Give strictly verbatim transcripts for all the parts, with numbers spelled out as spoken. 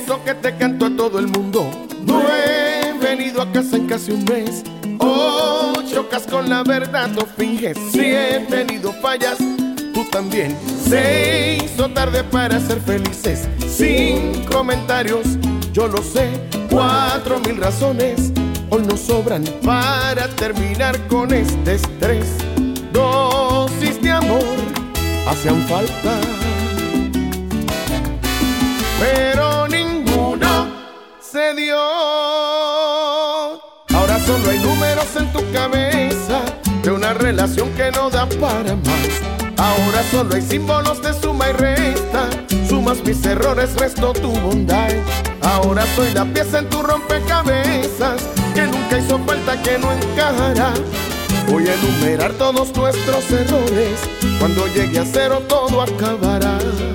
esto que te canto a todo el mundo. No he venido a casa en casi un mes. Oh, chocas con la verdad o finges. Si he tenido fallas, tú también. Se hizo tarde para ser felices. Sin comentarios, yo lo sé. Cuatro mil razones hoy nos sobran para terminar con este estrés. Dosis de amor hacían falta, pero ninguno se dio. Ahora solo hay números en tu cabeza de una relación que no da para más. Ahora solo hay símbolos de suma y resta. Sumas mis errores, resto tu bondad. Ahora soy la pieza en tu rompecabezas que nunca hizo falta, que no encajará. Voy a enumerar todos nuestros errores. Cuando llegue a cero todo acabará.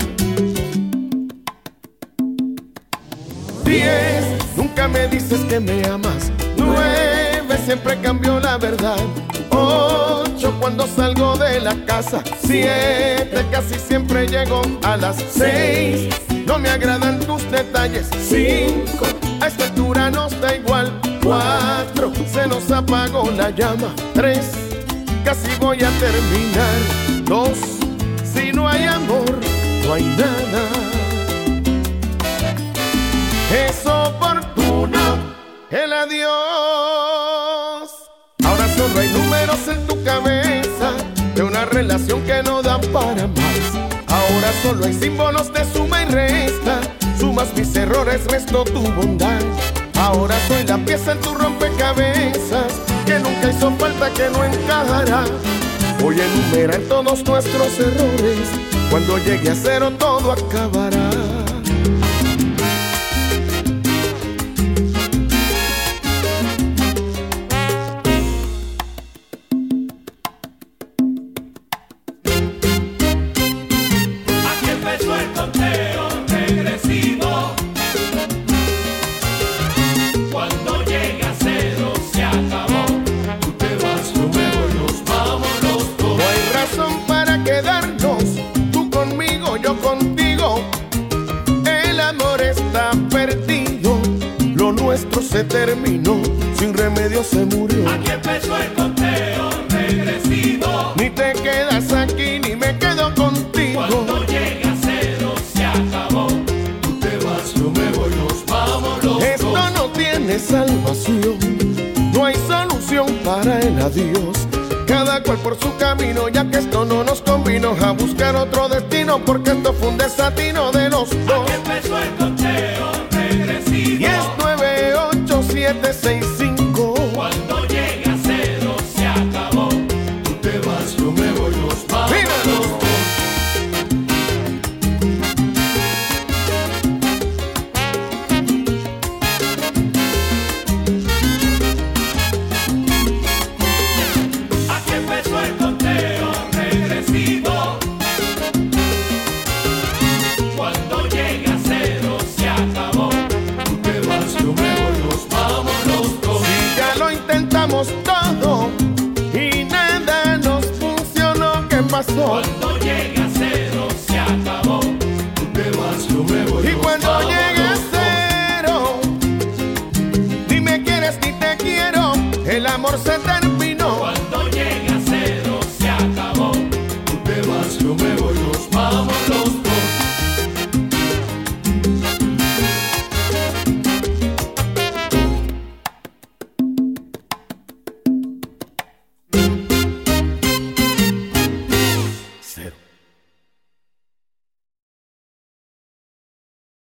Diez, nunca me dices que me amas. Nueve, siempre cambio la verdad. Ocho, cuando salgo de la casa. Siete, casi siempre llego a las seis. No me agradan tus detalles. Cinco, a esta altura nos da igual. Cuatro, se nos apagó la llama. Tres, casi voy a terminar. Dos, si no hay amor, no hay nada. Es oportuno el adiós. Ahora solo hay números en tu cabeza de una relación que no da para más. Ahora solo hay símbolos de suma y resta. Sumas mis errores, resto tu bondad. Ahora soy la pieza en tu rompecabezas que nunca hizo falta, que no encajará. Voy a enumerar todos nuestros errores. Cuando llegue a cero todo acabará. Aquí empezó el conteo regresivo. Cuando llega a cero se acabó. Tú te vas, yo me voy, nos vamos los dos. No hay razón para quedarnos, tú conmigo, yo contigo. El amor está perdido, lo nuestro se terminó, sin remedio se murió. Aquí empezó el conteo regresivo. Ni te quedas aquí, ni me quedo contigo. Cuando llega a cero se acabó. Tú te vas, yo me voy, nos vamos los Esto dos. no tiene salvación, no hay solución para el adiós. Cada cual por su camino, ya que esto no nos convino, a buscar otro destino, porque esto fue un desatino de los dos. Aquí empezó el conteo